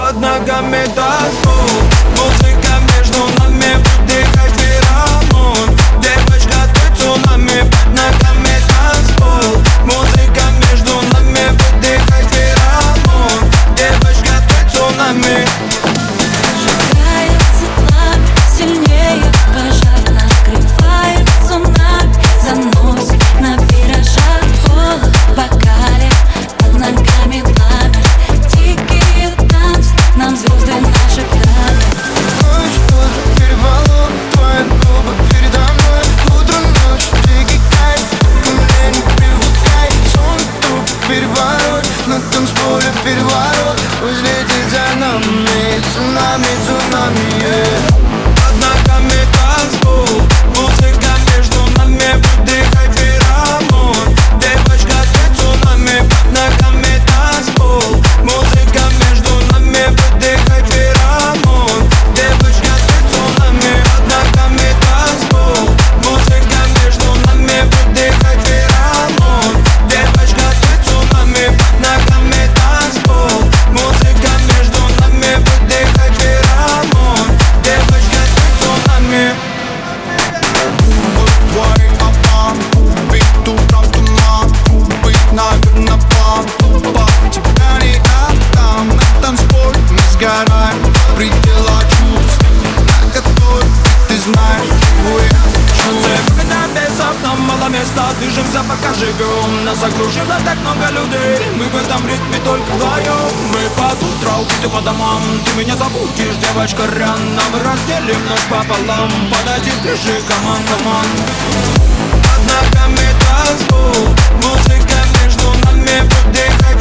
под ногами танцпол. Музыка между нами, выдыхай феромон. Девочка, ты цунами, под ногами танцпол. Музыка между нами, выдыхай феромон. Девочка, ты цунами. Сжигается пламя сильнее пожар, накрывает цунами, заносит на виражах. Голод в бокале, под ногами пламя, дикие танцы, нам звезды нашептали. Ночь, переполох, твои губы передо мной. Утро, ночь, дикий кайф, ко мне не привыкай. Сон, труп, переворот, на танцполе переворот. Пусть летит за нами, цунами, цунами, yeah. Под ногами танцпол. Музыка между нами, выдыхай феромон. Девочка, ты цунами, под ногами танцпол. Музыка между нами, выдыхай феромон. Девочка, ты цунами, под ногами танцпол. Музыка между нами, выдыхай феромон. Девочка, ты цунами, под ногами танцпол. Музыка между нами, выдыхай феромон. Девочка, ты цунами. Твой обман, убить утром туман, убить, наверно, план. Тупо тебя не отдам, на танцполе мы сгораем до предела чувств, на которых ты знаешь, Когда без окна мало места, движемся пока живем. Нас окружило так много людей, мы в этом ритме только вдвоем. Мы под утро убиты по домам, ты меня забудешь, девочка, рано. Мы разделим ночь пополам, подойди ближе, команд, команд. Под ногами танцпол, музыка между нами, выдыхай